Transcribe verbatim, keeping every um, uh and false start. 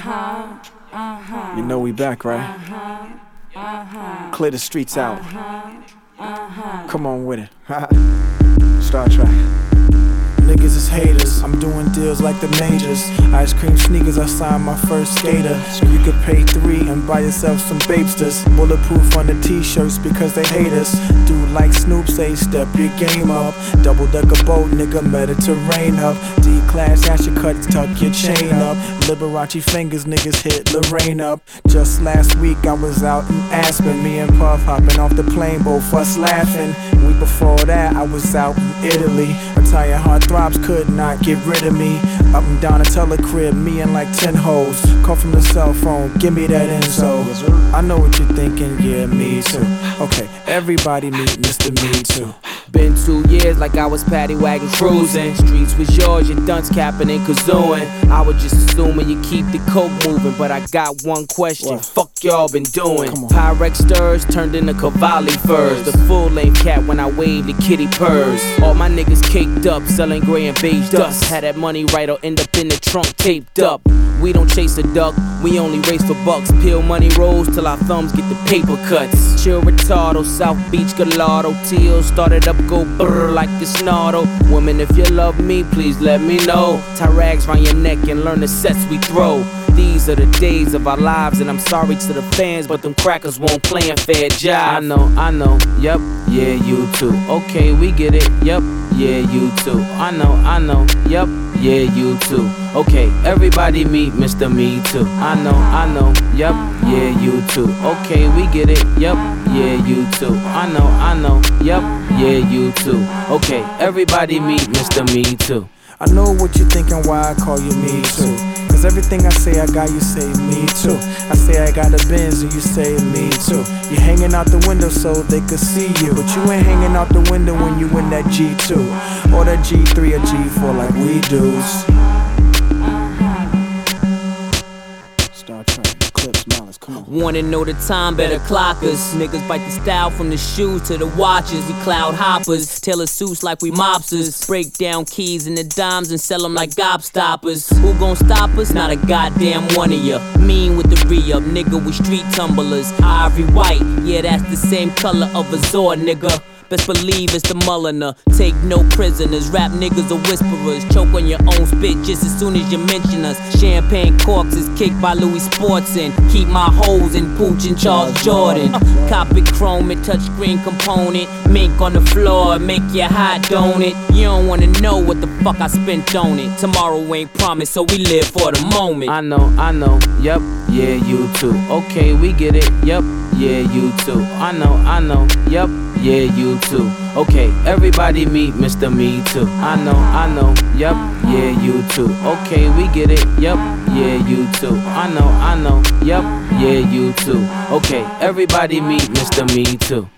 Uh-huh, uh-huh. You know we back, right? Uh-huh, uh-huh. Clear the streets out. Uh-huh, uh-huh. Come on with it. Star Trek. Niggas is haters, I'm doing deals like the majors. Ice cream sneakers, I signed my first skater. So you could pay three and buy yourself some Babesters. Bulletproof on the t-shirts because they hate us. Dude like Snoop say step your game up. Double decker boat, nigga, Mediterranean up. D-class, ash your cuts, tuck your chain up. Liberace fingers, niggas hit Lorraine up. Just last week I was out in Aspen. Me and Puff hopping off the plane, both us laughing. Week before that I was out in Italy. Retired heartthrobs could not get rid of me. Up and down a telecrib, me and like ten hoes. Call from the cell phone, give me that info. I know what you're thinking, yeah, me too. Okay, everybody meet Mister Me Too. Been two years like I was paddy wagon cruising. Streets was yours, your dunce capping and kazooing. I was just assuming you keep the coke moving, but I got one question. What? Fuck y'all been doing? Pyrex stirs turned into Cavalli furs. The full length cat when I wave the kitty purrs. All my niggas caked up, selling gray and beige dust. Had that money right or end up in the trunk taped up. We don't chase a duck, we only race for bucks. Peel money rolls till our thumbs get the paper cuts. Chill retardo, South Beach Gallardo. Teal started up, go brrr like a snarl. Woman, if you love me, please let me know. Tie rags round your neck and learn the sets we throw. These are the days of our lives, and I'm sorry to the fans, but them crackers won't play a fair job. I know, I know, yep, yeah, you too. Okay, we get it, yep, yeah, you too. I know, I know, yep, yeah, you too. Okay, everybody meet Mister Me Too. I know, I know, yep, yeah, you too. Okay, we get it, yep, yeah, you too. I know, I know, yep, yeah, you too. Okay, everybody meet Mister Me Too. I know what you're thinking, why I call you Me Too. Cause everything I say I got, you say me too. I say I got a Benz and you say me too. You hanging out the window so they could see you, but you ain't hanging out the window when you in that G two or that G three or G four like we do. Star Trek, Clips, Malice, come on. Wanna know the time, better clock us. Niggas bite the style from the shoes to the watches. We cloud hoppers, tailor suits like we mobsters. Break down keys and the dimes and sell them like gobstoppers. Who gon' stop us? Not a goddamn one of ya. Mean with the re-up, nigga, we street tumblers. Ivory white, yeah, that's the same color of a Zord, nigga. Best believe it's the Mulliner. Take no prisoners, rap niggas are whisperers. Choke on your own spit just as soon as you mention us. Champagne corks is kicked by Louis Sportson. Keep my hoes in Pooch and Charles Jordan. Copy chrome and touchscreen component. Mink on the floor, make you hot, don't it? You don't wanna know what the fuck I spent on it. Tomorrow ain't promised, so we live for the moment. I know, I know, yep, yeah, you too. Okay, we get it, yep, yeah, you too. I know, I know, yep, yeah, you too. Okay, everybody meet Mister Me Too. I know, I know, yep, yeah, you too. Okay, we get it, yep, yeah, you too. I know, I know, yep, yeah, you too. Okay, everybody meet Mister Me Too.